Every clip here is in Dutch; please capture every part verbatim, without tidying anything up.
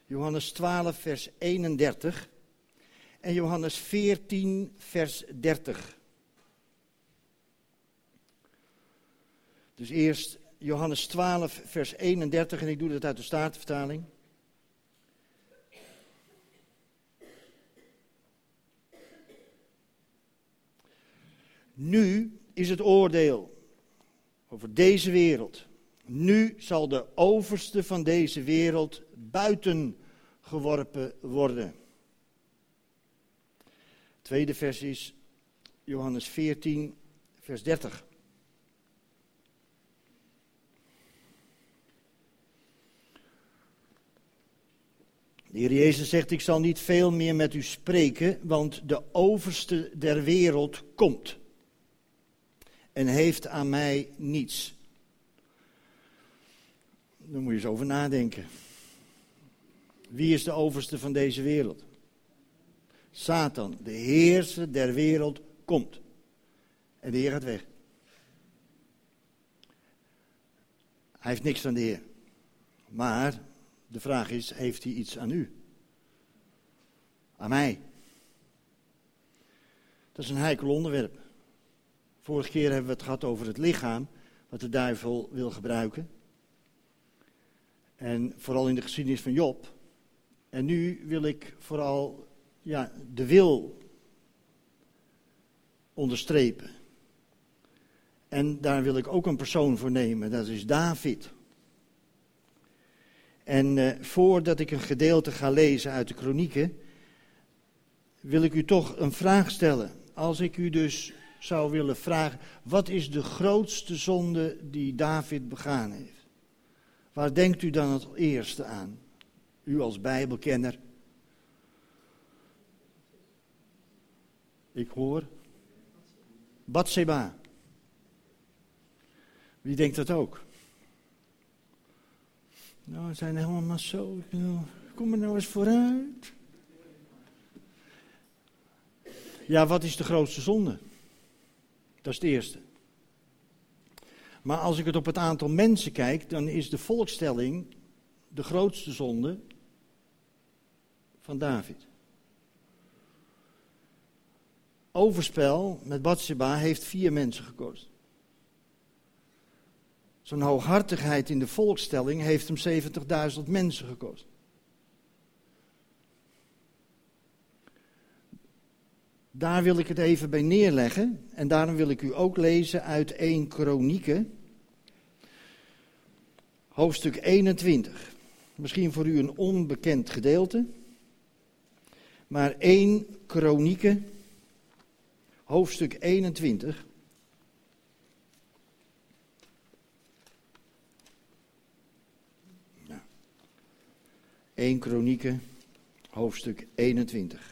Johannes twaalf, vers eenendertig en Johannes veertien, vers dertig. Dus eerst Johannes twaalf, vers eenendertig en ik doe dat uit de Statenvertaling. Nu is het oordeel over deze wereld. Nu zal de overste van deze wereld buiten geworpen worden. Tweede vers is Johannes veertien, vers dertig. De Heer Jezus zegt, ik zal niet veel meer met u spreken, want de overste der wereld komt en heeft aan mij niets. Daar moet je eens over nadenken. Wie is de overste van deze wereld? Satan, de heerser der wereld, komt. En de Heer gaat weg. Hij heeft niks van de Heer. Maar de vraag is, heeft hij iets aan u? Aan mij? Dat is een heikel onderwerp. Vorige keer hebben we het gehad over het lichaam, wat de duivel wil gebruiken. En vooral in de geschiedenis van Job. En nu wil ik vooral ja, de wil onderstrepen. En daar wil ik ook een persoon voor nemen, dat is David. En uh, voordat ik een gedeelte ga lezen uit de kronieken, wil ik u toch een vraag stellen. Als ik u dus zou willen vragen, wat is de grootste zonde die David begaan heeft? Waar denkt u dan het eerste aan? U als Bijbelkenner. Ik hoor. Batseba. Wie denkt dat ook? Nou, we zijn helemaal maar zo. Kom er nou eens vooruit. Ja, wat is de grootste zonde? Dat is het eerste. Maar als ik het op het aantal mensen kijk, dan is de volkstelling de grootste zonde van David. Overspel met Batseba heeft vier mensen gekost. Zo'n hooghartigheid in de volkstelling heeft hem zeventigduizend mensen gekost. Daar wil ik het even bij neerleggen. En daarom wil ik u ook lezen uit eerste Kronieken. Hoofdstuk eenentwintig. Misschien voor u een onbekend gedeelte. Maar eerste Kronieken. Hoofdstuk eenentwintig. Nou. eerste Kronieken. Hoofdstuk eenentwintig.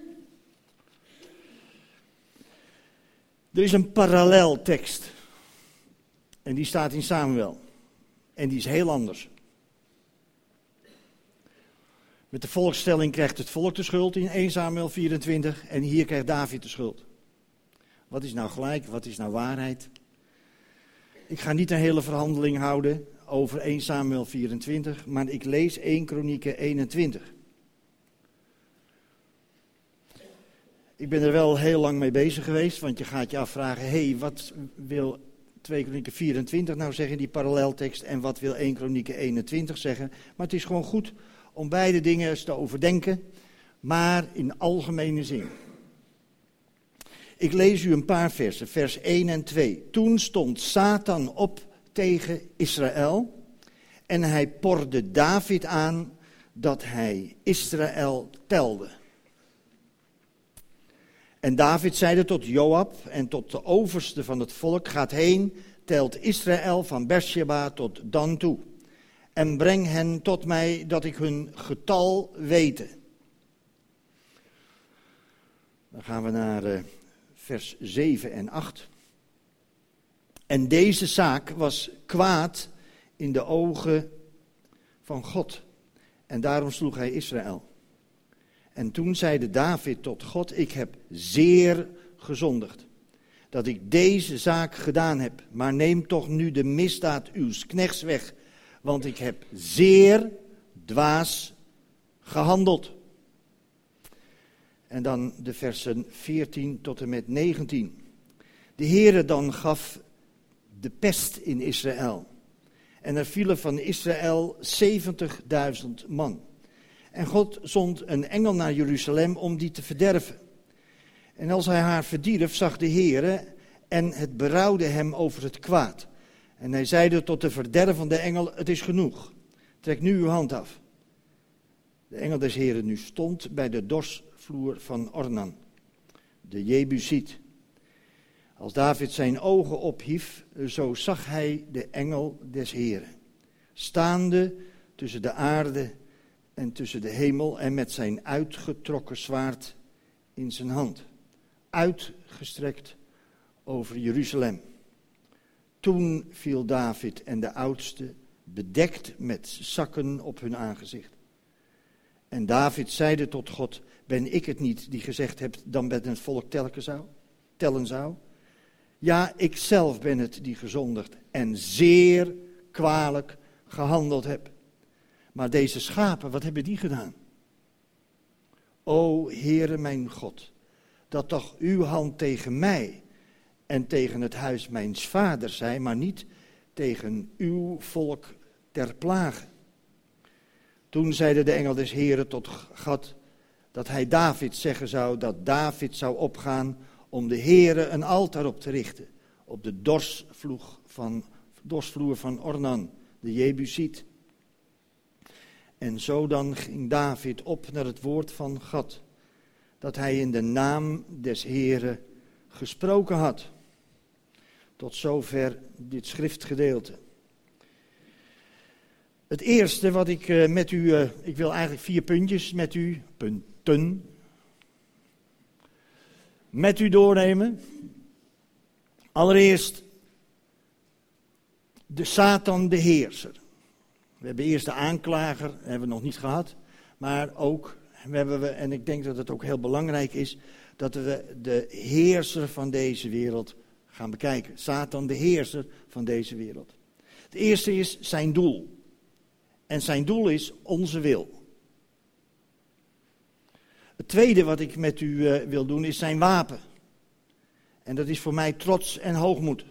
Er is een paralleltekst. En die staat in Samuel. En die is heel anders. Met de volkstelling krijgt het volk de schuld in eerste Samuel vierentwintig. En hier krijgt David de schuld. Wat is nou gelijk? Wat is nou waarheid? Ik ga niet een hele verhandeling houden over eerste Samuel vierentwintig. Maar ik lees eerste Kronieken eenentwintig. Ik ben er wel heel lang mee bezig geweest, want je gaat je afvragen, hé, hey, wat wil tweede Kronieken vierentwintig nou zeggen, die paralleltekst, en wat wil eerste Kronieken eenentwintig zeggen? Maar het is gewoon goed om beide dingen eens te overdenken, maar in algemene zin. Ik lees u een paar versen, vers één en twee. Toen stond Satan op tegen Israël en hij porde David aan dat hij Israël telde. En David zeide tot Joab en tot de overste van het volk, gaat heen, telt Israël van Beersheba tot Dan toe. En breng hen tot mij, dat ik hun getal wete. Dan gaan we naar uh, vers zeven en acht. En deze zaak was kwaad in de ogen van God. En daarom sloeg hij Israël. En toen zeide David tot God, ik heb zeer gezondigd, dat ik deze zaak gedaan heb. Maar neem toch nu de misdaad uws knechts weg, want ik heb zeer dwaas gehandeld. En dan de versen veertien tot en met negentien. De Heere dan gaf de pest in Israël. En er vielen van Israël zeventigduizend man. En God zond een engel naar Jeruzalem om die te verderven. En als hij haar verdierf, zag de Heere en het berouwde hem over het kwaad. En hij zeide tot de verdervende engel, het is genoeg. Trek nu uw hand af. De engel des Heeren nu stond bij de dorsvloer van Ornan, de Jebusiet. Als David zijn ogen ophief, zo zag hij de engel des Heeren, staande tussen de aarde en tussen de hemel en met zijn uitgetrokken zwaard in zijn hand, uitgestrekt over Jeruzalem. Toen viel David en de oudsten bedekt met zakken op hun aangezicht. En David zeide tot God, ben ik het niet die gezegd hebt, dan met het volk telken zou, tellen zou? Ja, ik zelf ben het die gezondigd en zeer kwalijk gehandeld heb. Maar deze schapen, wat hebben die gedaan? O Heere mijn God, dat toch uw hand tegen mij en tegen het huis mijns vaders zij, maar niet tegen uw volk ter plage. Toen zeide de engel des Heeren tot Gad dat hij David zeggen zou, dat David zou opgaan om de Heere een altaar op te richten, op de dorsvloer van, dorsvloer van Ornan, de Jebusiet. En zo dan ging David op naar het woord van God, dat hij in de naam des Heere gesproken had. Tot zover dit schriftgedeelte. Het eerste wat ik uh, met u, uh, ik wil eigenlijk vier puntjes met u, punten, met u doornemen. Allereerst de Satan, de heerser. We hebben eerst de aanklager, dat hebben we nog niet gehad, maar ook, we hebben we, en ik denk dat het ook heel belangrijk is, dat we de heerser van deze wereld gaan bekijken. Satan, de heerser van deze wereld. Het eerste is zijn doel. En zijn doel is onze wil. Het tweede wat ik met u uh, wil doen is zijn wapen. En dat is voor mij trots en hoogmoed.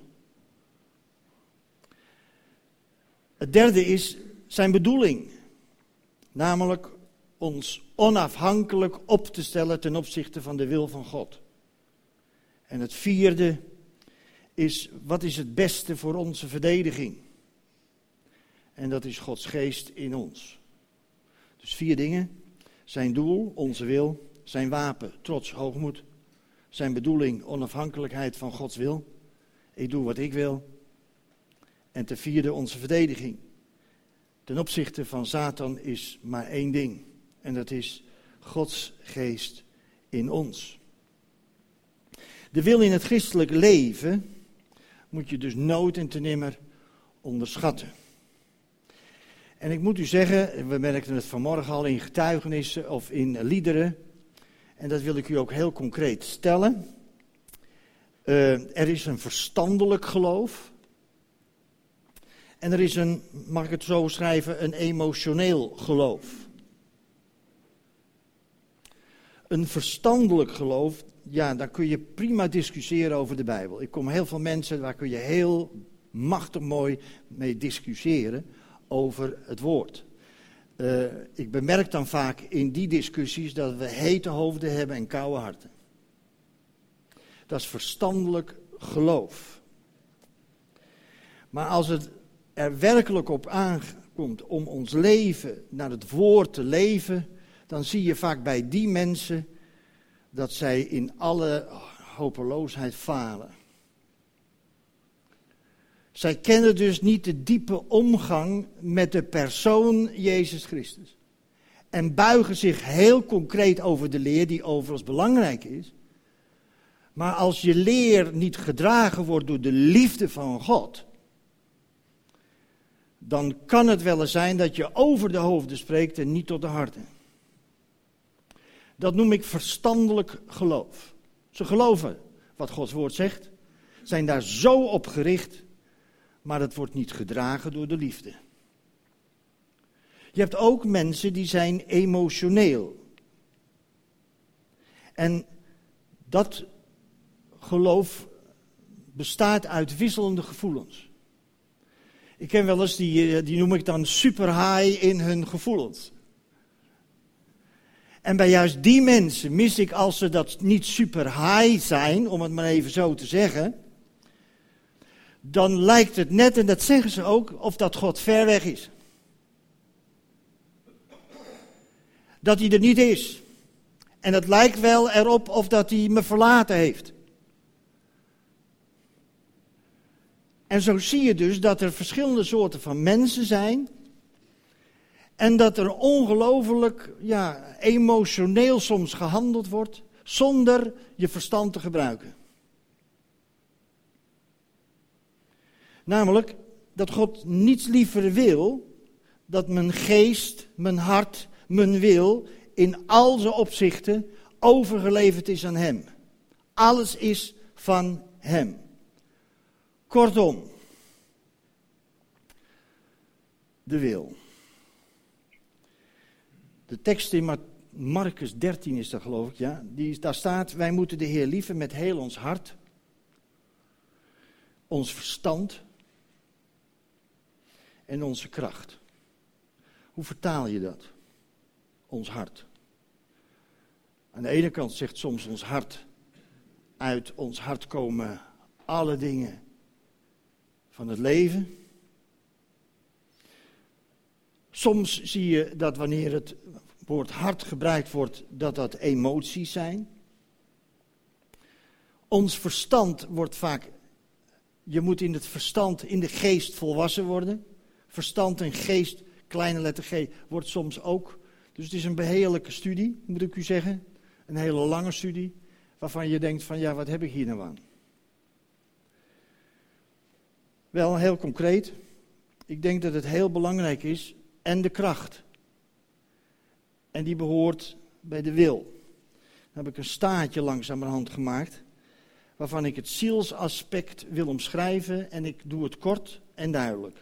Het derde is zijn bedoeling. Namelijk ons onafhankelijk op te stellen ten opzichte van de wil van God. En het vierde is, wat is het beste voor onze verdediging? En dat is Gods geest in ons. Dus vier dingen. Zijn doel, onze wil. Zijn wapen, trots, hoogmoed. Zijn bedoeling, onafhankelijkheid van Gods wil. Ik doe wat ik wil. En ten vierde, onze verdediging. Ten opzichte van Satan is maar één ding. En dat is Gods geest in ons. De wil in het christelijk leven moet je dus nooit en te nimmer onderschatten. En ik moet u zeggen, we merkten het vanmorgen al in getuigenissen of in liederen. En dat wil ik u ook heel concreet stellen. Uh, er is een verstandelijk geloof. En er is een, mag ik het zo schrijven, een emotioneel geloof. Een verstandelijk geloof, ja, daar kun je prima discussiëren over de Bijbel. Ik kom heel veel mensen, waar kun je heel machtig mooi mee discussiëren over het woord. Uh, ik bemerk dan vaak in die discussies dat we hete hoofden hebben en koude harten. Dat is verstandelijk geloof. Maar als het er werkelijk op aankomt om ons leven naar het woord te leven, dan zie je vaak bij die mensen dat zij in alle hopeloosheid falen. Zij kennen dus niet de diepe omgang met de persoon Jezus Christus. En buigen zich heel concreet over de leer die overigens belangrijk is. Maar als je leer niet gedragen wordt door de liefde van God, dan kan het wel eens zijn dat je over de hoofden spreekt en niet tot de harten. Dat noem ik verstandelijk geloof. Ze geloven wat Gods woord zegt, zijn daar zo op gericht, maar het wordt niet gedragen door de liefde. Je hebt ook mensen die zijn emotioneel. En dat geloof bestaat uit wisselende gevoelens. Ik ken wel eens, die, die noem ik dan super high in hun gevoelens. En bij juist die mensen mis ik, als ze dat niet super high zijn, om het maar even zo te zeggen, dan lijkt het net, en dat zeggen ze ook, of dat God ver weg is. Dat hij er niet is. En het lijkt wel erop of dat hij me verlaten heeft. En zo zie je dus dat er verschillende soorten van mensen zijn. En dat er ongelooflijk ja, emotioneel soms gehandeld wordt, zonder je verstand te gebruiken. Namelijk dat God niets liever wil dat mijn geest, mijn hart, mijn wil in al zijn opzichten overgeleverd is aan hem. Alles is van hem. Kortom, de wil. De tekst in Marcus dertien is dat, geloof ik, ja. Die, daar staat, wij moeten de Heer lieven met heel ons hart, ons verstand en onze kracht. Hoe vertaal je dat? Ons hart. Aan de ene kant zegt soms ons hart, uit ons hart komen alle dingen van het leven. Soms zie je dat wanneer het woord hart gebruikt wordt, dat dat emoties zijn. Ons verstand wordt vaak, je moet in het verstand, in de geest volwassen worden. Verstand en geest, kleine letter G, wordt soms ook. Dus het is een beheerlijke studie, moet ik u zeggen. Een hele lange studie, waarvan je denkt van ja, wat heb ik hier nou aan? Wel, heel concreet. Ik denk dat het heel belangrijk is. En de kracht. En die behoort bij de wil. Dan heb ik een staartje langzamerhand gemaakt, waarvan ik het zielsaspect wil omschrijven en ik doe het kort en duidelijk.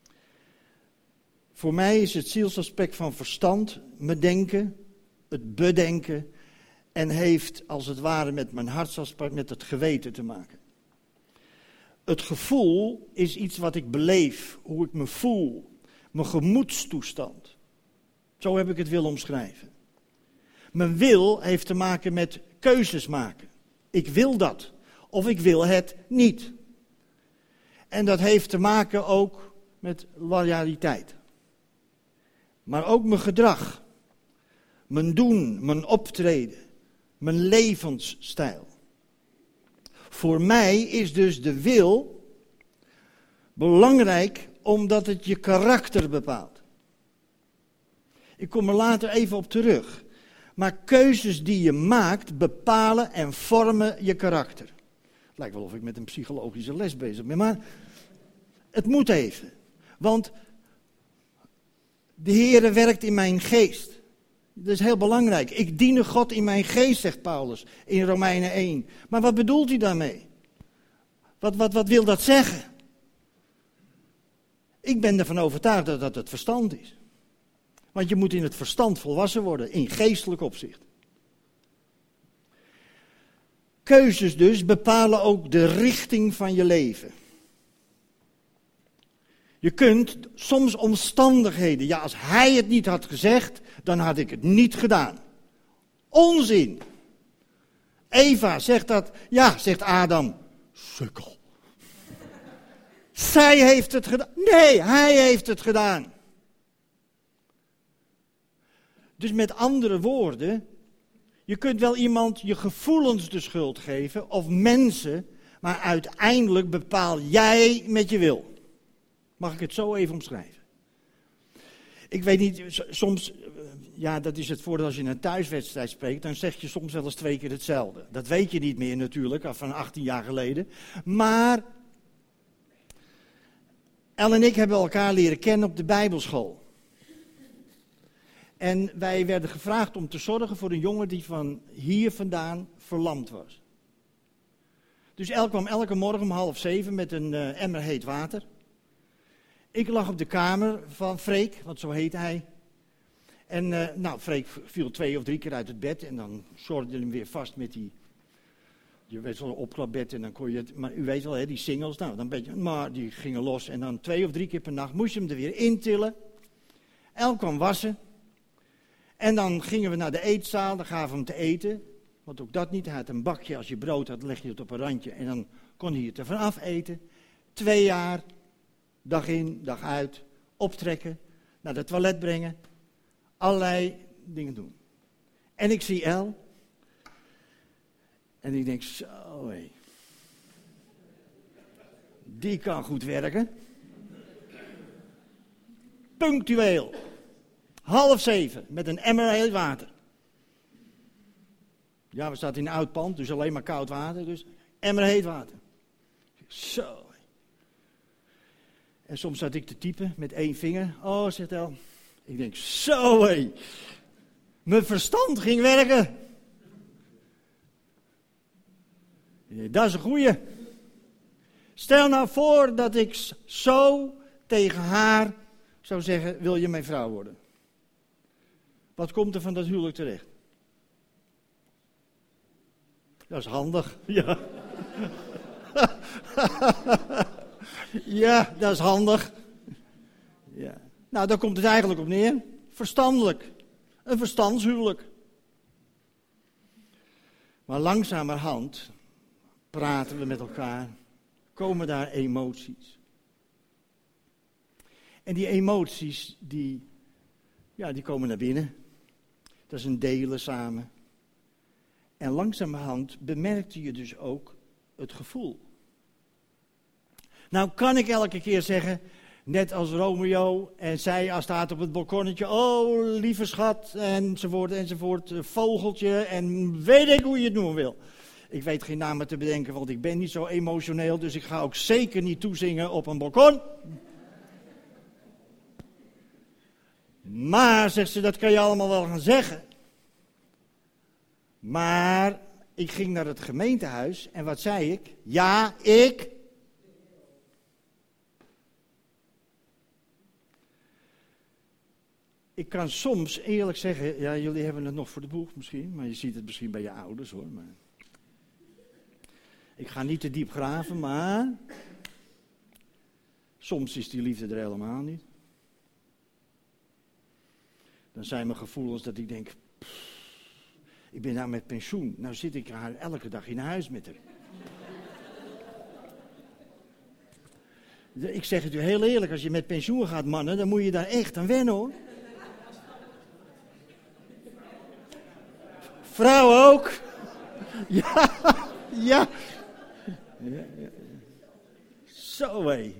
Voor mij is het zielsaspect van verstand, mijn denken, het bedenken en heeft als het ware met mijn hartsaspect, met het geweten te maken. Het gevoel is iets wat ik beleef, hoe ik me voel, mijn gemoedstoestand. Zo heb ik het willen omschrijven. Mijn wil heeft te maken met keuzes maken. Ik wil dat, of ik wil het niet. En dat heeft te maken ook met loyaliteit. Maar ook mijn gedrag, mijn doen, mijn optreden, mijn levensstijl. Voor mij is dus de wil belangrijk omdat het je karakter bepaalt. Ik kom er later even op terug. Maar keuzes die je maakt bepalen en vormen je karakter. Het lijkt wel of ik met een psychologische les bezig ben, maar het moet even. Want de Heere werkt in mijn geest. Dat is heel belangrijk. Ik diene God in mijn geest, zegt Paulus in Romeinen één. Maar wat bedoelt hij daarmee? Wat, wat, wat wil dat zeggen? Ik ben ervan overtuigd dat dat het verstand is. Want je moet in het verstand volwassen worden, in geestelijk opzicht. Keuzes dus bepalen ook de richting van je leven. Je kunt soms omstandigheden, ja, als hij het niet had gezegd, dan had ik het niet gedaan. Onzin. Eva zegt dat, ja, zegt Adam, sukkel. Zij heeft het gedaan. Nee, hij heeft het gedaan. Dus met andere woorden, je kunt wel iemand je gevoelens de schuld geven, of mensen, maar uiteindelijk bepaal jij met je wil. Mag ik het zo even omschrijven? Ik weet niet, soms, ja, dat is het voordeel als je een thuiswedstrijd spreekt, dan zeg je soms wel eens twee keer hetzelfde. Dat weet je niet meer natuurlijk, van achttien jaar geleden. Maar El en ik hebben elkaar leren kennen op de Bijbelschool. En wij werden gevraagd om te zorgen voor een jongen die van hier vandaan verlamd was. Dus El kwam elke morgen om half zeven met een uh, emmer heet water. Ik lag op de kamer van Freek, want zo heette hij. En uh, nou, Freek viel twee of drie keer uit het bed en dan zorgde hij hem weer vast met die, je weet wel, een opklapbed en dan kon je het, maar u weet wel, hè, die singles, nou, dan beetje, maar die gingen los en dan twee of drie keer per nacht moest je hem er weer intillen. El kwam wassen en dan gingen we naar de eetzaal, dan gaven we hem te eten, want ook dat niet, hij had een bakje, als je brood had, leg je het op een randje en dan kon hij het er vanaf eten. Twee jaar, dag in, dag uit, optrekken, naar het toilet brengen. Allerlei dingen doen. En ik zie El. En ik denk, zo hé. Die kan goed werken. Punctueel. Half zeven, met een emmer heet water. Ja, we staan in een oud pand, dus alleen maar koud water. Dus emmer heet water. Zo. En soms zat ik te typen met één vinger. Oh, zegt El. Ik denk, zo hé. Mijn verstand ging werken. Ik denk, dat is een goeie. Stel nou voor dat ik zo tegen haar zou zeggen, wil je mijn vrouw worden? Wat komt er van dat huwelijk terecht? Dat is handig. Ja. Ja, dat is handig. Ja. Nou, daar komt het eigenlijk op neer. Verstandelijk. Een verstandshuwelijk. Maar langzamerhand praten we met elkaar. Komen daar emoties. En die emoties, die, ja, die komen naar binnen. Dat is een delen samen. En langzamerhand bemerkte je dus ook het gevoel. Nou kan ik elke keer zeggen, net als Romeo en zij als staat op het balkonnetje, oh lieve schat, enzovoort, enzovoort, vogeltje en weet ik hoe je het noemen wil. Ik weet geen namen te bedenken, want ik ben niet zo emotioneel, dus ik ga ook zeker niet toezingen op een balkon. Maar, zegt ze, dat kan je allemaal wel gaan zeggen. Maar ik ging naar het gemeentehuis en wat zei ik? Ja, ik... Ik kan soms eerlijk zeggen, ja, jullie hebben het nog voor de boeg misschien, maar je ziet het misschien bij je ouders hoor. Maar... Ik ga niet te diep graven, maar soms is die liefde er helemaal niet. Dan zijn mijn gevoelens dat ik denk, pff, ik ben nou met pensioen, nou zit ik haar elke dag in huis met haar. Ik zeg het u heel eerlijk, als je met pensioen gaat mannen, dan moet je daar echt aan wennen hoor. Vrouwen ook. Ja, ja. ja, ja. Zo hé.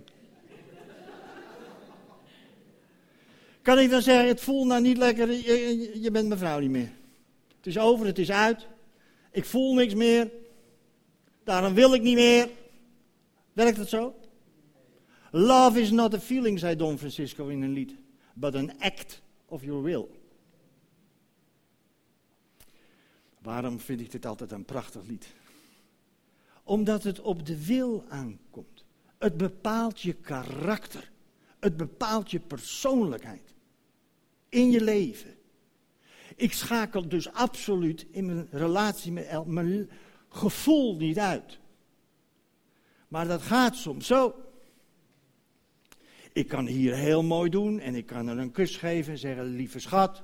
Kan ik dan zeggen, het voelt nou niet lekker, je, je bent mijn vrouw niet meer. Het is over, het is uit. Ik voel niks meer. Daarom wil ik niet meer. Werkt het zo? Love is not a feeling, zei Don Francisco in een lied, but an act of your will. Waarom vind ik dit altijd een prachtig lied? Omdat het op de wil aankomt. Het bepaalt je karakter. Het bepaalt je persoonlijkheid. In je leven. Ik schakel dus absoluut in mijn relatie met El, mijn gevoel niet uit. Maar dat gaat soms zo. Ik kan hier heel mooi doen en ik kan er een kus geven en zeggen, lieve schat.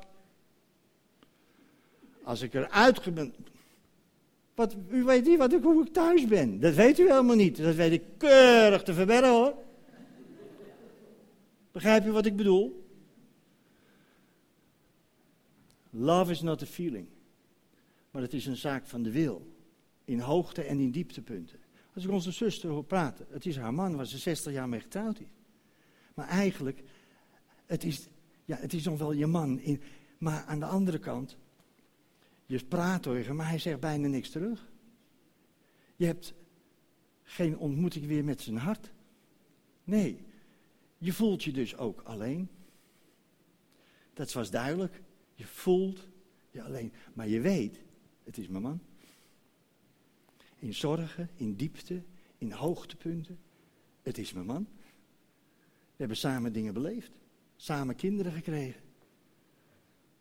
Als ik eruit ben, wat, u weet niet wat ik, hoe ik thuis ben. Dat weet u helemaal niet. Dat weet ik keurig te verbergen hoor. Begrijp je wat ik bedoel? Love is not a feeling. Maar het is een zaak van de wil. In hoogte en in dieptepunten. Als ik onze zuster hoor praten. Het is haar man waar ze zestig jaar mee getrouwd is. Maar eigenlijk, het is, ja, het is nog wel je man. In, maar aan de andere kant, je praat tegen hem, maar hij zegt bijna niks terug. Je hebt geen ontmoeting weer met zijn hart. Nee, je voelt je dus ook alleen. Dat was duidelijk. Je voelt je alleen. Maar je weet, het is mijn man. In zorgen, in diepte, in hoogtepunten. Het is mijn man. We hebben samen dingen beleefd. Samen kinderen gekregen.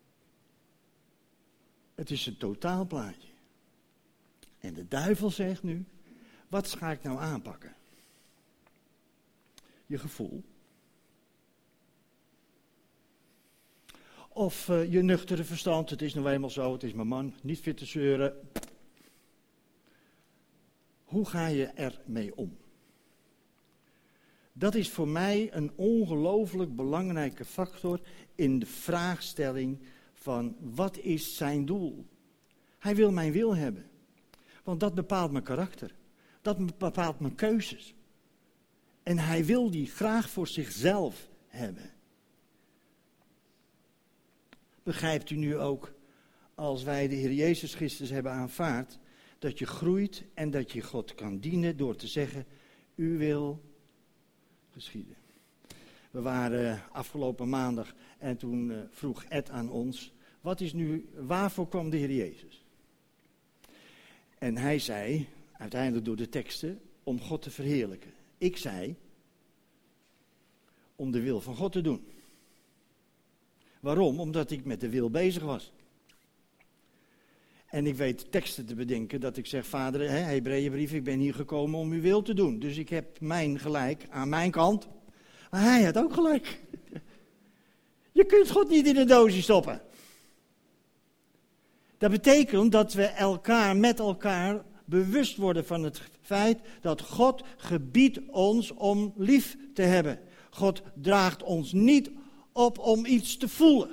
Het is een totaalplaatje. En de duivel zegt nu, wat ga ik nou aanpakken? Je gevoel. Of uh, je nuchtere verstand, het is nou eenmaal zo, het is mijn man, niet fit te zeuren. Hoe ga je ermee om? Dat is voor mij een ongelooflijk belangrijke factor in de vraagstelling van wat is zijn doel? Hij wil mijn wil hebben. Want dat bepaalt mijn karakter. Dat bepaalt mijn keuzes. En hij wil die graag voor zichzelf hebben. Begrijpt u nu ook, als wij de Heer Jezus Christus hebben aanvaard, dat je groeit en dat je God kan dienen door te zeggen, u wil geschieden. We waren afgelopen maandag en toen uh, vroeg Ed aan ons, wat is nu, waarvoor kwam de Heer Jezus? En hij zei, uiteindelijk door de teksten, om God te verheerlijken. Ik zei, om de wil van God te doen. Waarom? Omdat ik met de wil bezig was. En ik weet teksten te bedenken dat ik zeg, vader, Hebreeënbrief, ik ben hier gekomen om uw wil te doen. Dus ik heb mijn gelijk aan mijn kant. Maar hij had ook gelijk. Je kunt God niet in een doosje stoppen. Dat betekent dat we elkaar met elkaar bewust worden van het feit dat God gebiedt ons om lief te hebben. God draagt ons niet op om iets te voelen.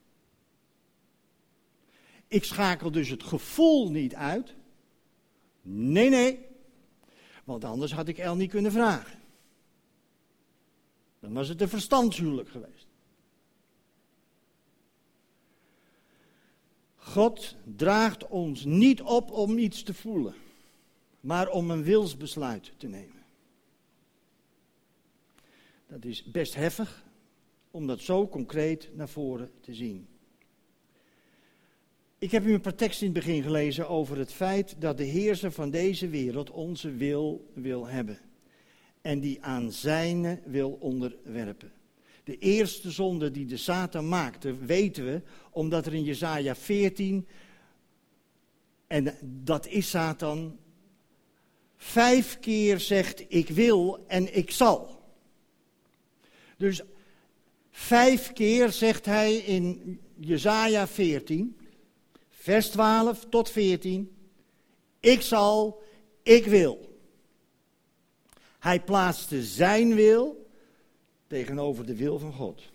Ik schakel dus het gevoel niet uit. Nee, nee. Want anders had ik El niet kunnen vragen. Dan was het een verstandshuwelijk geweest. God draagt ons niet op om iets te voelen, maar om een wilsbesluit te nemen. Dat is best heftig, om dat zo concreet naar voren te zien. Ik heb u een paar teksten in het begin gelezen over het feit dat de heerser van deze wereld onze wil wil hebben. En die aan zijne wil onderwerpen. De eerste zonde die de Satan maakte, weten we, omdat er in Jesaja veertien, en dat is Satan, vijf keer zegt ik wil en ik zal. Dus vijf keer zegt hij in Jesaja veertien, vers twaalf tot veertien, ik zal, ik wil. Hij plaatste zijn wil tegenover de wil van God.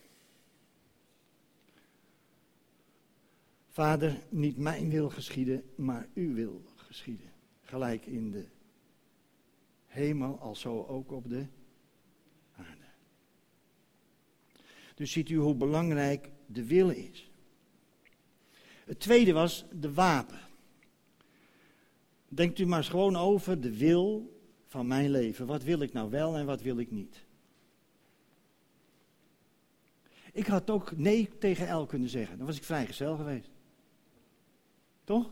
Vader, niet mijn wil geschieden, maar uw wil geschieden. Gelijk in de hemel, als zo ook op de aarde. Dus ziet u hoe belangrijk de wil is. Het tweede was de wapen. Denkt u maar eens gewoon over de wil van mijn leven. Wat wil ik nou wel en wat wil ik niet? Ik had ook nee tegen El kunnen zeggen. Dan was ik vrijgezel geweest. Toch?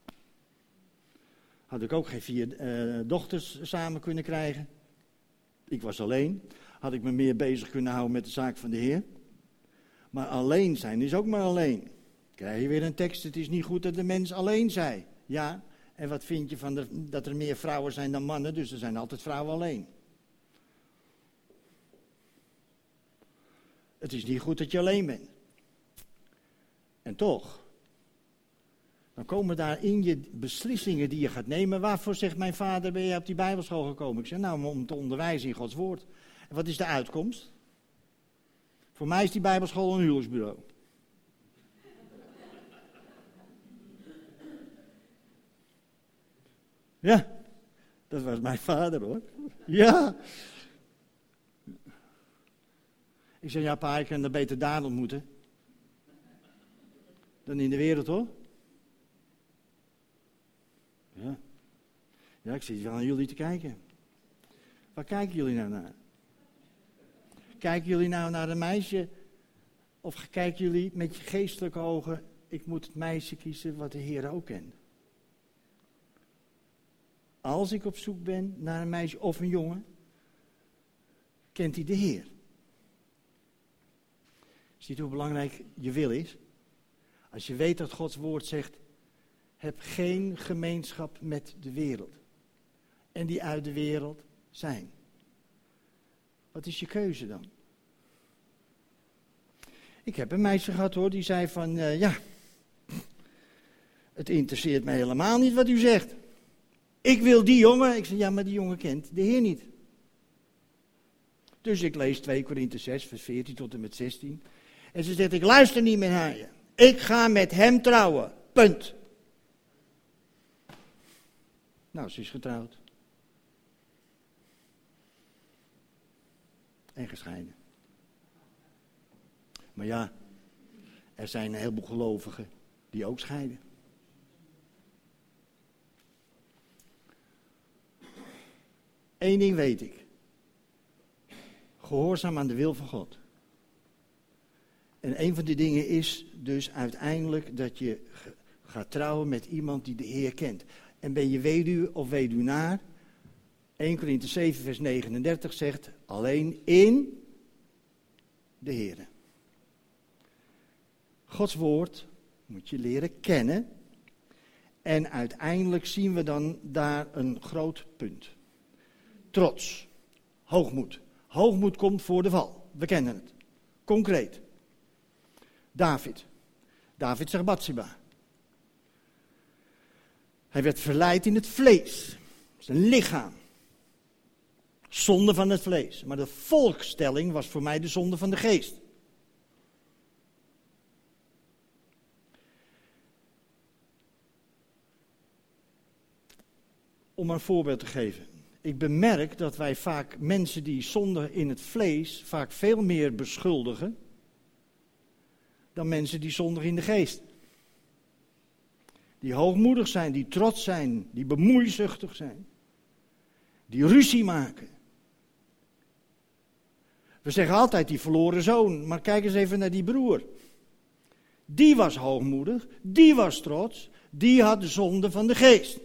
Had ik ook geen vier uh, dochters samen kunnen krijgen. Ik was alleen. Had ik me meer bezig kunnen houden met de zaak van de Heer. Maar alleen zijn is ook maar alleen. Krijg je weer een tekst, het is niet goed dat de mens alleen zij. Ja, en wat vind je van de, dat er meer vrouwen zijn dan mannen, dus er zijn altijd vrouwen alleen. Het is niet goed dat je alleen bent. En toch, dan komen daar in je beslissingen die je gaat nemen. Waarvoor zegt mijn vader, ben je op die bijbelschool gekomen? Ik zeg, nou, om te onderwijzen in Gods woord. En wat is de uitkomst? Voor mij is die bijbelschool een huwelijksbureau. Ja, dat was mijn vader hoor. Ja. Ik zeg, ja pa, ik kan er beter daar ontmoeten. Dan in de wereld hoor. Ja. Ja, ik zit wel aan jullie te kijken. Waar kijken jullie nou naar? Kijken jullie nou naar een meisje? Of kijken jullie met je geestelijke ogen, ik moet het meisje kiezen wat de Heer ook kent? Als ik op zoek ben naar een meisje of een jongen, kent hij de Heer. Ziet u hoe belangrijk je wil is? Als je weet dat Gods woord zegt, Heb geen gemeenschap met de wereld. En die uit de wereld zijn. Wat is je keuze dan? Ik heb een meisje gehad hoor, die zei van, uh, ja, het interesseert mij helemaal niet wat u zegt. Ik wil die jongen. Ik zei, ja, maar die jongen kent de Heer niet. Dus ik lees twee Korinthe zes, vers veertien tot en met zestien. En ze zegt, ik luister niet meer naar je. Ik ga met hem trouwen. Punt. Nou, ze is getrouwd. En gescheiden. Maar ja, er zijn een heleboel gelovigen die ook scheiden. Eén ding weet ik. Gehoorzaam aan de wil van God. En een van die dingen is dus uiteindelijk dat je gaat trouwen met iemand die de Heer kent. En ben je weduwe of weduwnaar? Eerste Korinthe zeven vers negenendertig zegt, alleen in de Heer. Gods woord moet je leren kennen. En uiteindelijk zien we dan daar een groot punt. Trots, hoogmoed. Hoogmoed komt voor de val. We kennen het. Concreet. David. David zegt Batsheba. Hij werd verleid in het vlees. Zijn lichaam. Zonde van het vlees. Maar de volkstelling was voor mij de zonde van de geest. Om een voorbeeld te geven. Ik bemerk dat wij vaak mensen die zonde in het vlees vaak veel meer beschuldigen dan mensen die zondigen in de geest. Die hoogmoedig zijn, die trots zijn, die bemoeizuchtig zijn. Die ruzie maken. We zeggen altijd die verloren zoon, maar kijk eens even naar die broer. Die was hoogmoedig, die was trots, die had de zonde van de geest.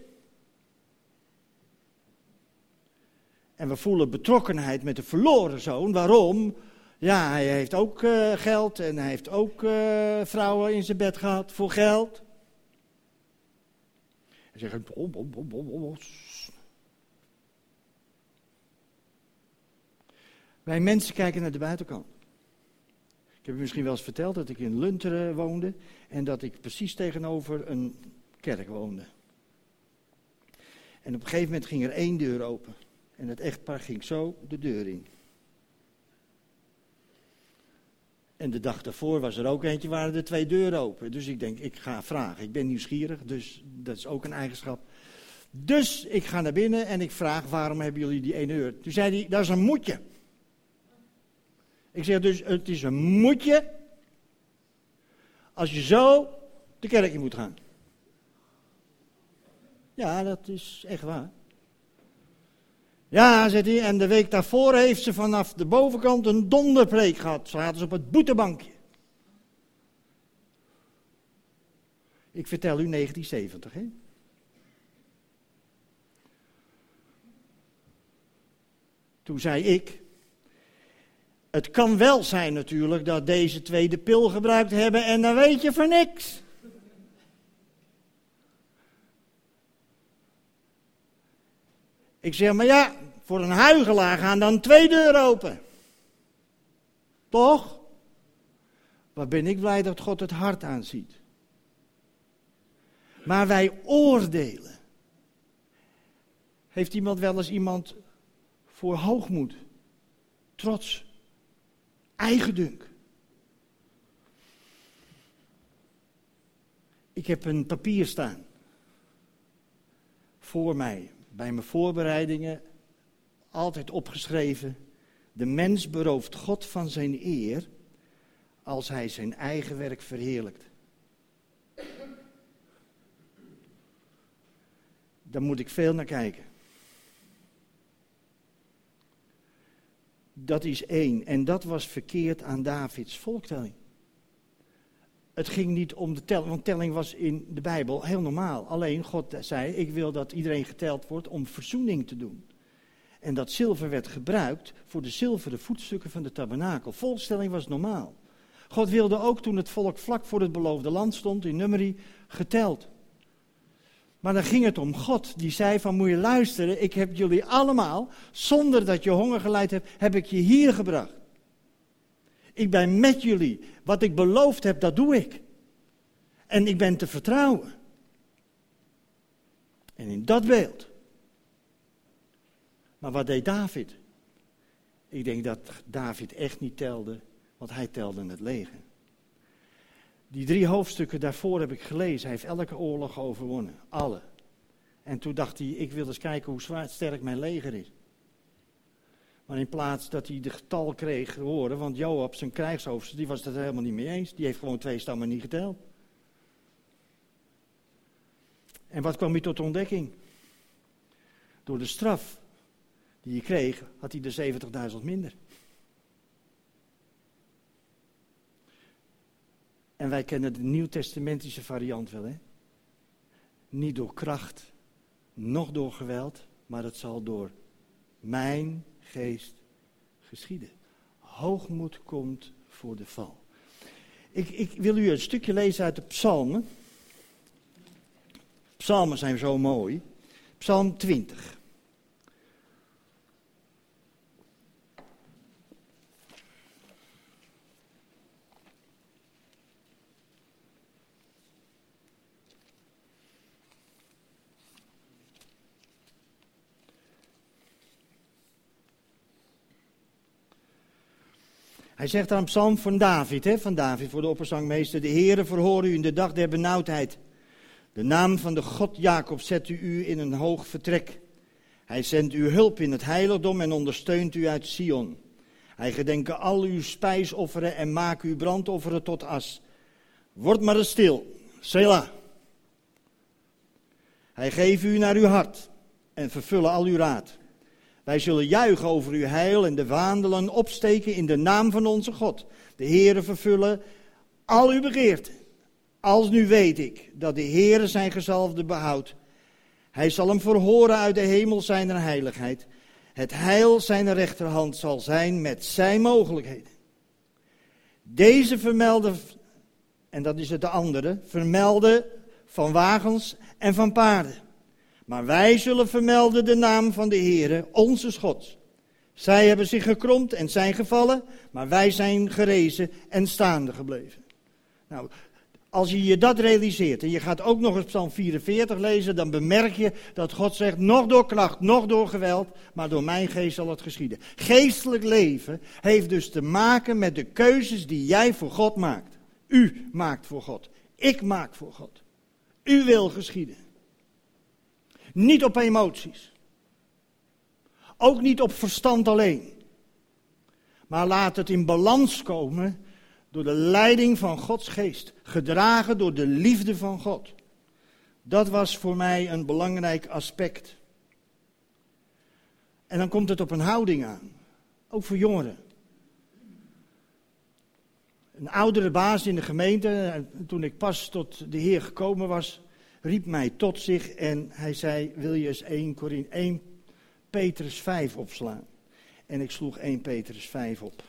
En we voelen betrokkenheid met de verloren zoon. Waarom? Ja, hij heeft ook uh, geld en hij heeft ook uh, vrouwen in zijn bed gehad voor geld. En zeggen, bom, bom, bom, bom, bom. Wij mensen kijken naar de buitenkant. Ik heb u misschien wel eens verteld dat ik in Lunteren woonde en dat ik precies tegenover een kerk woonde. En op een gegeven moment ging er één deur open. En het echtpaar ging zo de deur in. En de dag daarvoor was er ook eentje, waren er twee deuren open. Dus ik denk, ik ga vragen. Ik ben nieuwsgierig, dus dat is ook een eigenschap. Dus ik ga naar binnen en ik vraag, waarom hebben jullie die ene deur? Toen zei hij, dat is een moedje. Ik zeg dus, het is een moedje als je zo de kerk in moet gaan. Ja, dat is echt waar. Ja, zegt hij, en de week daarvoor heeft ze vanaf de bovenkant een donderpreek gehad. Ze hadden ze op het boetebankje. Ik vertel u negentien zeventig, hè. Toen zei ik, het kan wel zijn natuurlijk dat deze twee de pil gebruikt hebben en dan weet je van niks. Ik zeg, maar ja, voor een huichelaar gaan dan twee deuren open. Toch? Wat ben ik blij dat God het hart aanziet. Maar wij oordelen. Heeft iemand wel eens iemand voor hoogmoed, trots, eigendunk? Ik heb een papier staan voor mij. Bij mijn voorbereidingen altijd opgeschreven. De mens berooft God van zijn eer als hij zijn eigen werk verheerlijkt. Daar moet ik veel naar kijken. Dat is één. En dat was verkeerd aan Davids volktelling. Het ging niet om de telling, want telling was in de Bijbel heel normaal. Alleen God zei, ik wil dat iedereen geteld wordt om verzoening te doen. En dat zilver werd gebruikt voor de zilveren voetstukken van de tabernakel. Volkstelling was normaal. God wilde ook toen het volk vlak voor het beloofde land stond, in Numeri, geteld. Maar dan ging het om God. Die zei van, moet je luisteren, ik heb jullie allemaal, zonder dat je honger geleid hebt, heb ik je hier gebracht. Ik ben met jullie. Wat ik beloofd heb, dat doe ik. En ik ben te vertrouwen. En in dat beeld. Maar wat deed David? Ik denk dat David echt niet telde, want hij telde het leger. Die drie hoofdstukken daarvoor heb ik gelezen. Hij heeft elke oorlog overwonnen. Alle. En toen dacht hij, ik wil eens kijken hoe zwaar, sterk mijn leger is. Maar in plaats dat hij de getal kreeg te horen, want Joab, zijn krijgshoofd, die was het er helemaal niet mee eens. Die heeft gewoon twee stammen niet geteld. En wat kwam hij tot ontdekking? Door de straf die hij kreeg, had hij er zeventigduizend minder. En wij kennen de nieuwtestamentische variant wel, hè? Niet door kracht, noch door geweld, maar het zal door mijn geest geschieden. Hoogmoed komt voor de val. Ik, ik wil u een stukje lezen uit de psalmen. Psalmen zijn zo mooi. Psalm twintig. Hij zegt daar een psalm van David, hè, van David voor de opperzangmeester. De Heere verhoor u in de dag der benauwdheid. De naam van de God Jacob zet u in een hoog vertrek. Hij zendt u hulp in het heiligdom en ondersteunt u uit Sion. Hij gedenke al uw spijsofferen en maak uw brandofferen tot as. Word maar eens stil, Selah. Hij geeft u naar uw hart en vervullen al uw raad. Wij zullen juichen over uw heil en de vaandelen opsteken in de naam van onze God. De Heere vervullen al uw begeerten. Als nu weet ik dat de Heere zijn gezalfde behoudt. Hij zal hem verhoren uit de hemel zijner heiligheid. Het heil zijner rechterhand zal zijn met zijn mogelijkheden. Deze vermelden, en dat is het de andere, vermelden van wagens en van paarden. Maar wij zullen vermelden de naam van de Heere, onze God. Zij hebben zich gekromd en zijn gevallen, maar wij zijn gerezen en staande gebleven. Nou, als je je dat realiseert en je gaat ook nog eens Psalm vierenveertig lezen, dan bemerk je dat God zegt, nog door kracht, nog door geweld, maar door mijn geest zal het geschieden. Geestelijk leven heeft dus te maken met de keuzes die jij voor God maakt. U maakt voor God. Ik maak voor God. U wil geschieden. Niet op emoties. Ook niet op verstand alleen. Maar laat het in balans komen door de leiding van Gods geest. Gedragen door de liefde van God. Dat was voor mij een belangrijk aspect. En dan komt het op een houding aan. Ook voor jongeren. Een oudere baas in de gemeente, toen ik pas tot de Heer gekomen was, riep mij tot zich en hij zei, wil je eens één Petrus vijf opslaan? En ik sloeg één Petrus vijf op.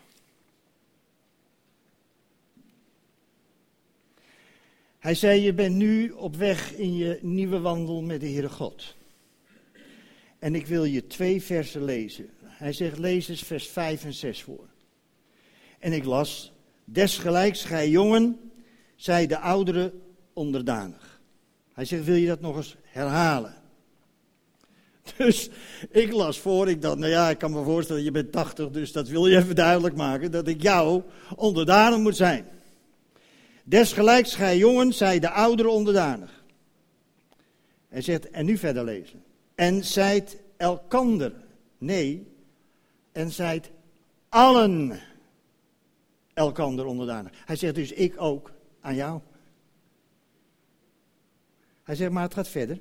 Hij zei, je bent nu op weg in je nieuwe wandel met de Heere God. En ik wil je twee versen lezen. Hij zegt, lees eens vers vijf en zes voor. En ik las, desgelijks gij jongen, zij de ouderen onderdanig. Hij zegt, wil je dat nog eens herhalen? Dus ik las voor, ik dacht, nou ja, ik kan me voorstellen, je bent tachtig, dus dat wil je even duidelijk maken, dat ik jou onderdanig moet zijn. Desgelijks gij jongen, zij de ouderen onderdanig. Hij zegt, en nu verder lezen. En zijt elkander, nee, en zijt allen elkander onderdanig. Hij zegt dus, ik ook aan jou. Hij zegt, maar het gaat verder.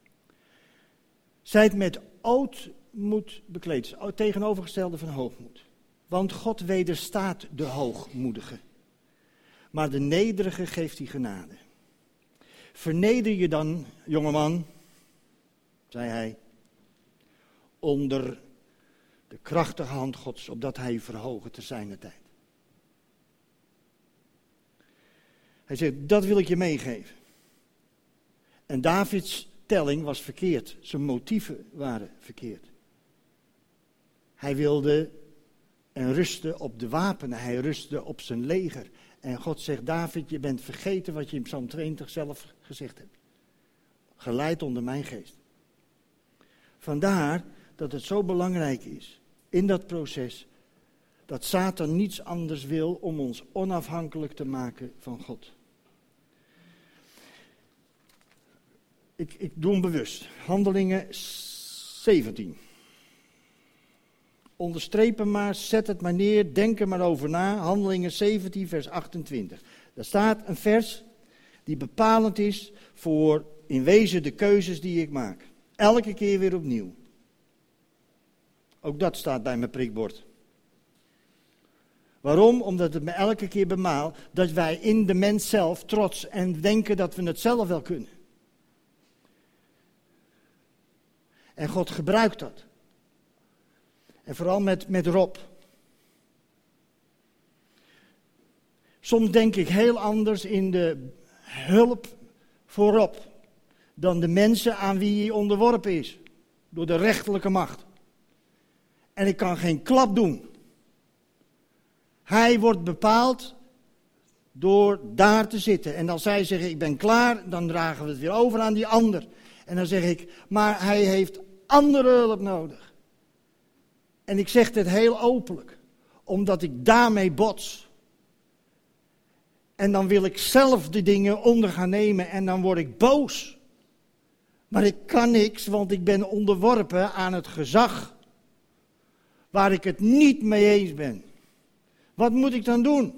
Zijt met ootmoed bekleed. Tegenovergestelde van hoogmoed. Want God wederstaat de hoogmoedige. Maar de nederige geeft hij genade. Verneder je dan, jongeman, zei hij, onder de krachtige hand Gods, opdat hij u verhogen te zijner tijd. Hij zegt, dat wil ik je meegeven. En Davids instelling was verkeerd. Zijn motieven waren verkeerd. Hij wilde en rustte op de wapenen. Hij rustte op zijn leger. En God zegt, David, je bent vergeten wat je in Psalm tweeëntwintig zelf gezegd hebt. Geleid onder mijn geest. Vandaar dat het zo belangrijk is in dat proces dat Satan niets anders wil om ons onafhankelijk te maken van God. Ik, ik doe hem bewust. Handelingen zeventien. Onderstreep hem maar, zet het maar neer, denk er maar over na. Handelingen zeventien, vers achtentwintig. Daar staat een vers die bepalend is voor in wezen de keuzes die ik maak. Elke keer weer opnieuw. Ook dat staat bij mijn prikbord. Waarom? Omdat het me elke keer bemaalt dat wij in de mens zelf trots en denken dat we het zelf wel kunnen. En God gebruikt dat. En vooral met, met Rob. Soms denk ik heel anders in de hulp voor Rob dan de mensen aan wie hij onderworpen is. Door de rechterlijke macht. En ik kan geen klap doen. Hij wordt bepaald door daar te zitten. En als zij zeggen, ik ben klaar, dan dragen we het weer over aan die ander. En dan zeg ik, maar hij heeft andere hulp nodig. En ik zeg dit heel openlijk, omdat ik daarmee bots. En dan wil ik zelf de dingen onder gaan nemen en dan word ik boos. Maar ik kan niks, want ik ben onderworpen aan het gezag waar ik het niet mee eens ben. Wat moet ik dan doen?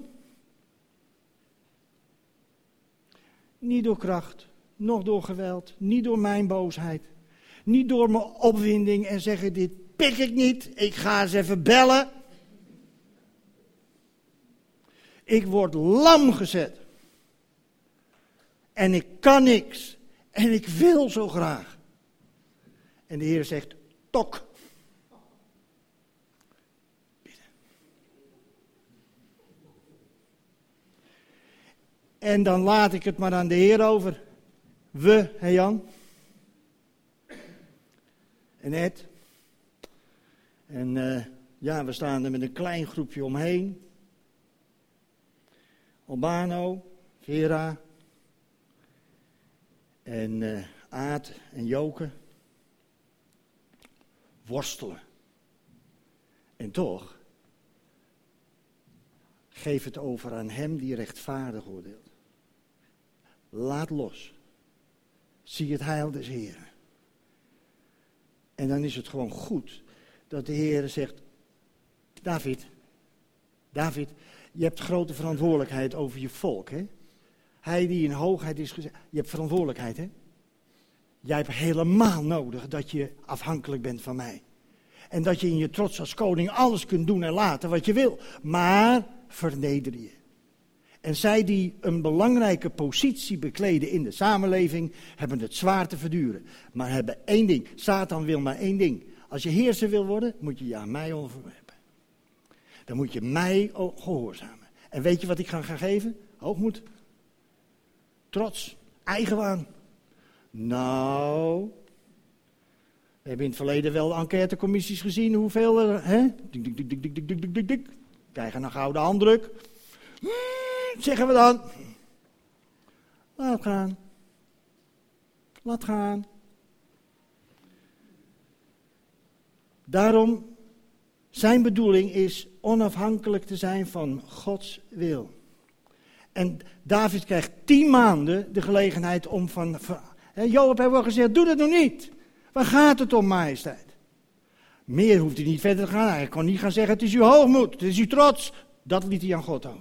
Niet door kracht, noch door geweld, niet door mijn boosheid. Niet door mijn opwinding en zeggen, dit pik ik niet, ik ga eens even bellen. Ik word lam gezet. En ik kan niks. En ik wil zo graag. En de Heer zegt, tok. En dan laat ik het maar aan de Heer over. We, hè Jan? En Ed. En uh, ja, we staan er met een klein groepje omheen. Albano, Vera. En uh, Aad en Joke. Worstelen. En toch, geef het over aan hem die rechtvaardig oordeelt. Laat los. Zie het heil des Heren. En dan is het gewoon goed dat de Heer zegt, David, David, je hebt grote verantwoordelijkheid over je volk, hè? Hij die in hoogheid is gezet, je hebt verantwoordelijkheid, hè? Jij hebt helemaal nodig dat je afhankelijk bent van mij. En dat je in je trots als koning alles kunt doen en laten wat je wil. Maar verneder je. En zij die een belangrijke positie bekleden in de samenleving, hebben het zwaar te verduren. Maar hebben één ding. Satan wil maar één ding. Als je heerser wil worden, moet je je aan mij onderwerpen. Dan moet je mij gehoorzamen. En weet je wat ik ga gaan geven? Hoogmoed. Trots. Eigenwaan. Nou, we hebben in het verleden wel enquêtecommissies gezien hoeveel er, hè? Dik, dik, dik, dik, dik, dik, dik, dik, dik. Krijgen een gouden handdruk. Zeggen we dan. Laat gaan. Laat gaan. Daarom, zijn bedoeling is onafhankelijk te zijn van Gods wil. En David krijgt tien maanden de gelegenheid om van... van hè, Joab heeft wel gezegd, doe dat nog niet. Waar gaat het om, majesteit? Meer hoeft hij niet verder te gaan. Hij kon niet gaan zeggen, het is uw hoogmoed, het is uw trots. Dat liet hij aan God over.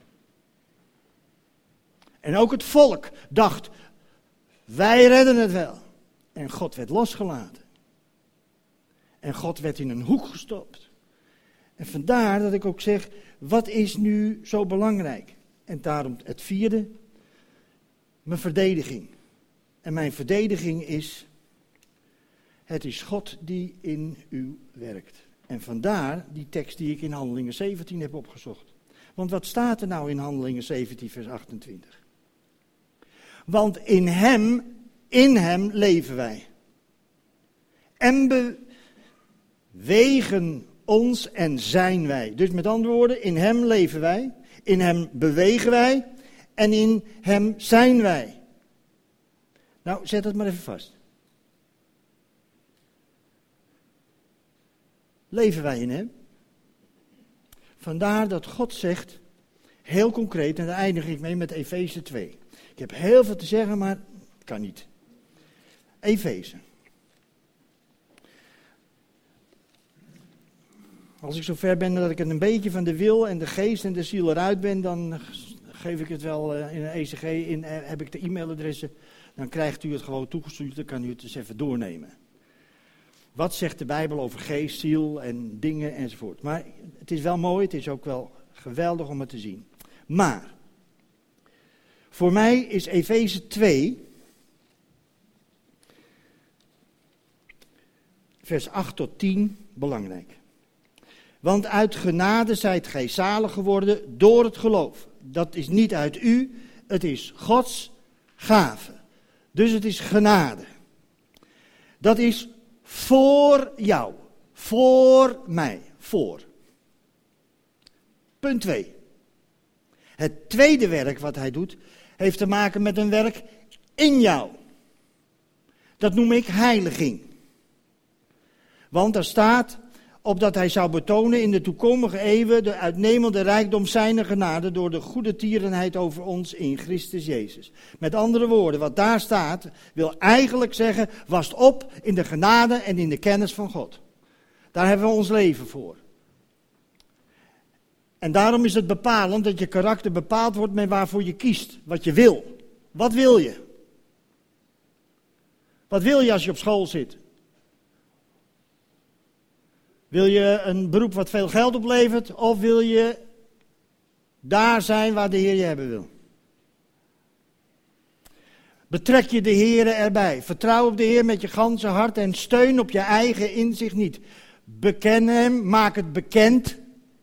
En ook het volk dacht, wij redden het wel. En God werd losgelaten. En God werd in een hoek gestopt. En vandaar dat ik ook zeg, wat is nu zo belangrijk? En daarom het vierde, mijn verdediging. En mijn verdediging is, het is God die in u werkt. En vandaar die tekst die ik in Handelingen zeventien heb opgezocht. Want wat staat er nou in Handelingen zeventien vers achtentwintig? Want in hem In hem leven wij. En bewegen ons en zijn wij. Dus met andere woorden, in hem leven wij, in hem bewegen wij en in hem zijn wij. Nou, zet het maar even vast. Leven wij in hem? Vandaar dat God zegt, heel concreet, en daar eindig ik mee met Efeze twee. Ik heb heel veel te zeggen, maar het kan niet. Efeze. Als ik zo ver ben dat ik het een beetje van de wil en de geest en de ziel eruit ben, dan geef ik het wel in een E C G, in, heb ik de e-mailadressen, dan krijgt u het gewoon toegestuurd, dan kan u het eens even doornemen. Wat zegt de Bijbel over geest, ziel en dingen enzovoort. Maar het is wel mooi, het is ook wel geweldig om het te zien. Maar, voor mij is Efeze twee, vers acht tot tien, belangrijk. Want uit genade zijt gij zalig geworden door het geloof. Dat is niet uit u, het is Gods gave. Dus het is genade. Dat is voor jou, voor mij, voor. Punt twee. Het tweede werk wat hij doet, heeft te maken met een werk in jou. Dat noem ik heiliging. Want er staat, opdat hij zou betonen in de toekomende eeuwen de uitnemende rijkdom zijner genade door de goede tierenheid over ons in Christus Jezus. Met andere woorden, wat daar staat, wil eigenlijk zeggen, wast op in de genade en in de kennis van God. Daar hebben we ons leven voor. En daarom is het bepalend dat je karakter bepaald wordt met waarvoor je kiest, wat je wil. Wat wil je? Wat wil je als je op school zit? Wil je een beroep wat veel geld oplevert, of wil je daar zijn waar de Heer je hebben wil? Betrek je de Heer erbij. Vertrouw op de Heer met je ganse hart en steun op je eigen inzicht niet. Beken hem, maak het bekend.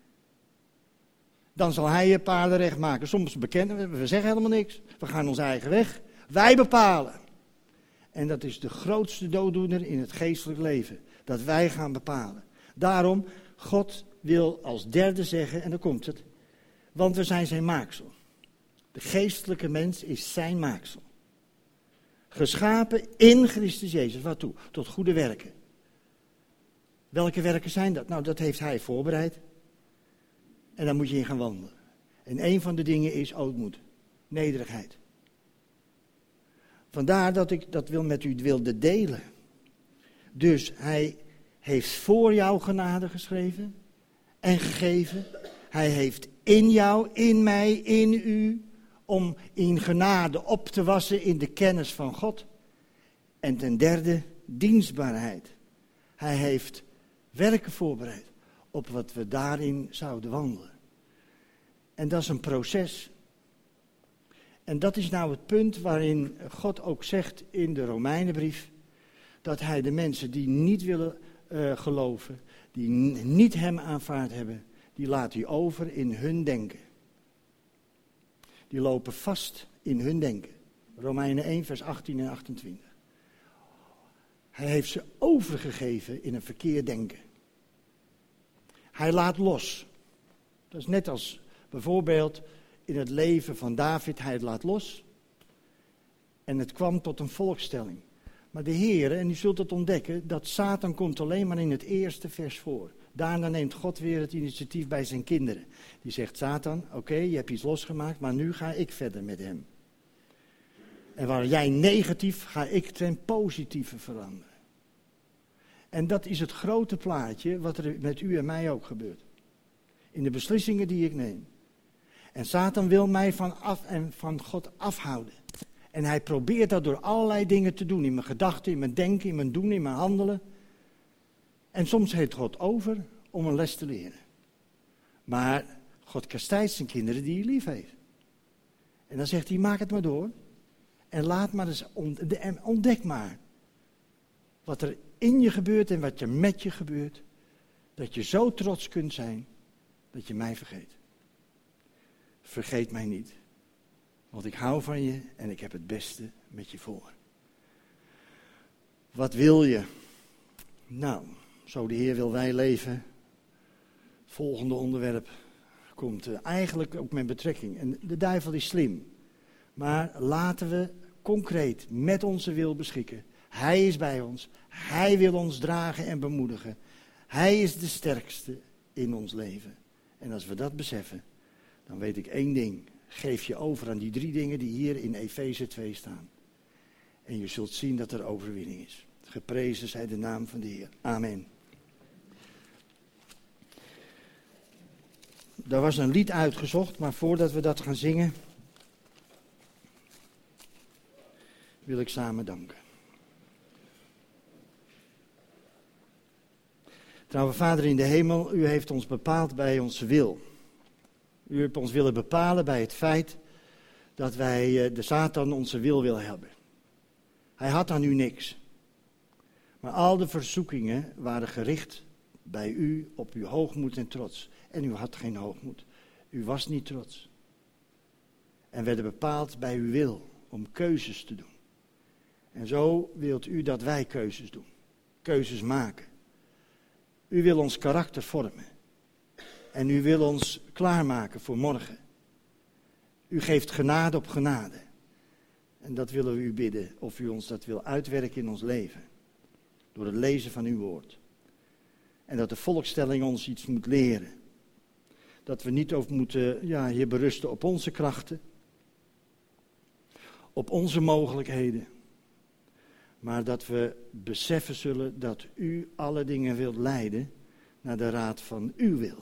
Dan zal hij je paden recht maken. Soms bekennen we, we zeggen helemaal niks. We gaan onze eigen weg. Wij bepalen. En dat is de grootste dooddoener in het geestelijk leven. Dat wij gaan bepalen. Daarom, God wil als derde zeggen, en dan komt het, want we zijn zijn maaksel. De geestelijke mens is zijn maaksel. Geschapen in Christus Jezus. Waartoe? Tot goede werken. Welke werken zijn dat? Nou, dat heeft hij voorbereid. En daar moet je in gaan wandelen. En een van de dingen is ootmoed. Nederigheid. Vandaar dat ik dat wil met u wilde delen. Dus hij heeft voor jou genade geschreven en gegeven. Hij heeft in jou, in mij, in u, om in genade op te wassen in de kennis van God. En ten derde, dienstbaarheid. Hij heeft werken voorbereid op wat we daarin zouden wandelen. En dat is een proces. En dat is nou het punt waarin God ook zegt in de Romeinenbrief, dat hij de mensen die niet willen uh, geloven, die n- niet hem aanvaard hebben, die laat hij over in hun denken. Die lopen vast in hun denken. Romeinen één, vers achttien en achtentwintig. Hij heeft ze overgegeven in een verkeerd denken. Hij laat los. Dat is net als bijvoorbeeld in het leven van David, hij het laat los. En het kwam tot een volkstelling. Maar de Heer, en u zult het ontdekken, dat Satan komt alleen maar in het eerste vers voor. Daarna neemt God weer het initiatief bij zijn kinderen. Die zegt, Satan, oké, okay, je hebt iets losgemaakt, maar nu ga ik verder met hem. En waar jij negatief, ga ik ten positieve veranderen. En dat is het grote plaatje wat er met u en mij ook gebeurt. In de beslissingen die ik neem. En Satan wil mij van, af en van God afhouden. En hij probeert dat door allerlei dingen te doen. In mijn gedachten, in mijn denken, in mijn doen, in mijn handelen. En soms heeft God over om een les te leren. Maar God kastijdt zijn kinderen die hij lief heeft. En dan zegt hij, maak het maar door. En laat maar eens, ontdek maar. Wat er in je gebeurt en wat er met je gebeurt. Dat je zo trots kunt zijn, dat je mij vergeet. Vergeet mij niet. Want ik hou van je en ik heb het beste met je voor. Wat wil je? Nou, zo de Heer wil wij leven. Het volgende onderwerp komt uh, eigenlijk ook met betrekking. En de duivel is slim. Maar laten we concreet met onze wil beschikken. Hij is bij ons. Hij wil ons dragen en bemoedigen. Hij is de sterkste in ons leven. En als we dat beseffen, dan weet ik één ding. Geef je over aan die drie dingen die hier in Efeze twee staan. En je zult zien dat er overwinning is. Geprezen zij de naam van de Heer. Amen. Daar was een lied uitgezocht, maar voordat we dat gaan zingen, wil ik samen danken. Trouwe Vader in de hemel, u heeft ons bepaald bij onze wil. U hebt ons willen bepalen bij het feit dat wij de Satan onze wil wil hebben. Hij had aan u niks. Maar al de verzoekingen waren gericht bij u op uw hoogmoed en trots. En u had geen hoogmoed. U was niet trots. En werden bepaald bij uw wil om keuzes te doen. En zo wilt u dat wij keuzes doen. Keuzes maken. U wil ons karakter vormen. En u wil ons klaarmaken voor morgen. U geeft genade op genade. En dat willen we u bidden, of u ons dat wil uitwerken in ons leven. Door het lezen van uw woord. En dat de volkstelling ons iets moet leren. Dat we niet over moeten, ja, hier berusten op onze krachten. Op onze mogelijkheden. Maar dat we beseffen zullen dat u alle dingen wilt leiden naar de raad van uw wil.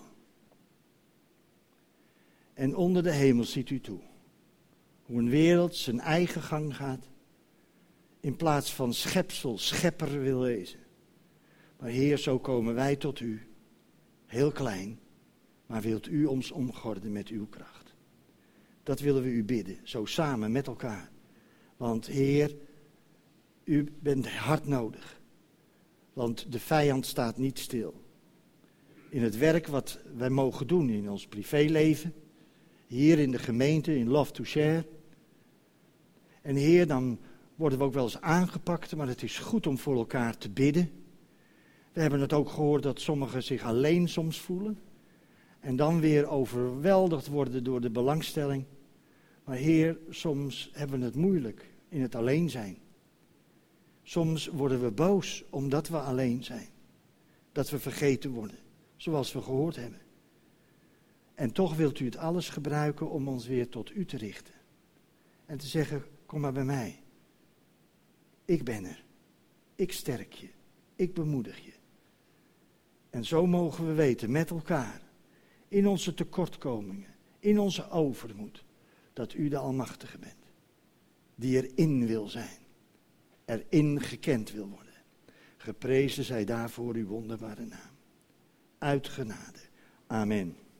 En onder de hemel ziet u toe. Hoe een wereld zijn eigen gang gaat. In plaats van schepsel, schepper wil wezen. Maar Heer, zo komen wij tot u. Heel klein. Maar wilt u ons omgorden met uw kracht. Dat willen we u bidden. Zo samen met elkaar. Want Heer, u bent hard nodig. Want de vijand staat niet stil. In het werk wat wij mogen doen in ons privéleven. Hier in de gemeente, in Love to Share. En Heer, dan worden we ook wel eens aangepakt, maar het is goed om voor elkaar te bidden. We hebben het ook gehoord dat sommigen zich alleen soms voelen. En dan weer overweldigd worden door de belangstelling. Maar Heer, soms hebben we het moeilijk in het alleen zijn. Soms worden we boos omdat we alleen zijn. Dat we vergeten worden, zoals we gehoord hebben. En toch wilt u het alles gebruiken om ons weer tot u te richten. En te zeggen, kom maar bij mij. Ik ben er. Ik sterk je. Ik bemoedig je. En zo mogen we weten met elkaar, in onze tekortkomingen, in onze overmoed, dat u de Almachtige bent. Die erin wil zijn. Erin gekend wil worden. Geprezen zij daarvoor uw wonderbare naam. Uit genade. Amen.